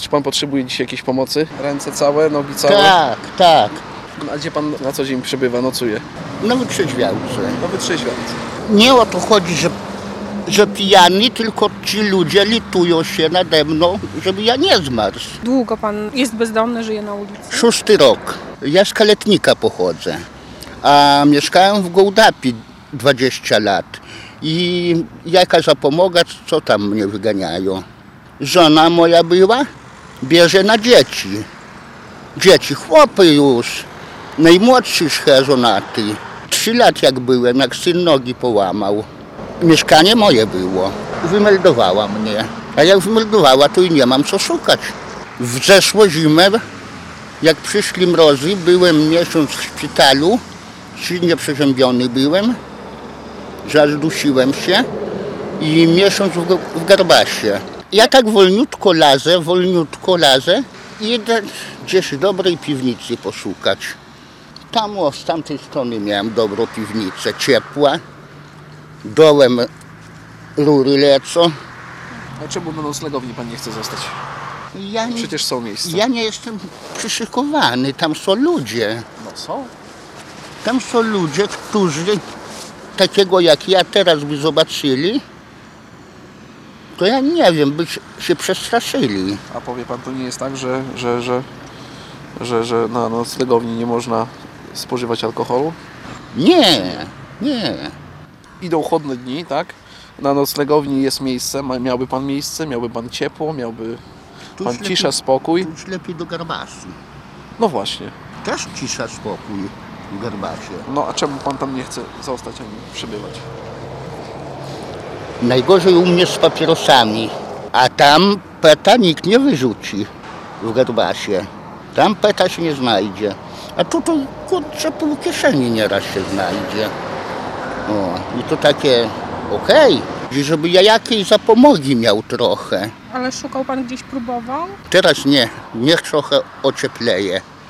Czy pan potrzebuje dzisiaj jakiejś pomocy? Ręce całe, nogi całe? Tak, tak. A gdzie pan na co dzień przebywa, nocuje? No wytrzeźwiałce. No wytrzeźwiający. Nie o to chodzi, że pijany, tylko ci ludzie litują się nade mną, żeby ja nie zmarzł. Długo pan jest bezdomny, żyje na ulicy? 6. rok. Ja z Kaletnika pochodzę, a mieszkałem w Gołdapi 20 lat. I jaka zapomoga, co tam mnie wyganiają? Żona moja była, bierze na dzieci. Dzieci, chłopy już. Najmłodszy żonaty. 3 lat jak byłem, jak syn nogi połamał. Mieszkanie moje było. Wymeldowała mnie. A jak wymeldowała, to i nie mam co szukać. W zeszłą zimę, jak przyszli mrozy, byłem miesiąc w szpitalu. Silnie przeziębiony byłem. Zadusiłem się i miesiąc w Garbasie. Ja tak wolniutko lazę i idę gdzieś dobrej piwnicy poszukać. Tam z tamtej strony miałem dobrą piwnicę, ciepła. Dołem rury lecą. A czemu na noclegowni pan nie chce zostać? Przecież są miejsca. Ja nie jestem przyszykowany, tam są ludzie. No są. Tam są ludzie, którzy takiego jak ja teraz by zobaczyli, to ja nie wiem, by się przestraszyli. A powie pan, to nie jest tak, że na noclegowni nie można spożywać alkoholu? Nie. Idą chłodne dni, tak? Na noclegowni jest miejsce, miałby pan miejsce, miałby pan ciepło, miałby pan cisza, spokój. Tu już lepiej do Garbasu. No właśnie. Też cisza, spokój w Garbasie. No a czemu pan tam nie chce zostać ani przybywać? Najgorzej u mnie z papierosami, a tam peta nikt nie wyrzuci w Garbasie. Tam peta się nie znajdzie. A tutaj, kurczę, pół kieszeni nieraz się znajdzie. O, i to takie okej, żeby ja jakiejś zapomogi miał trochę. Ale szukał pan gdzieś, próbował? Teraz nie, niech trochę ociepleje.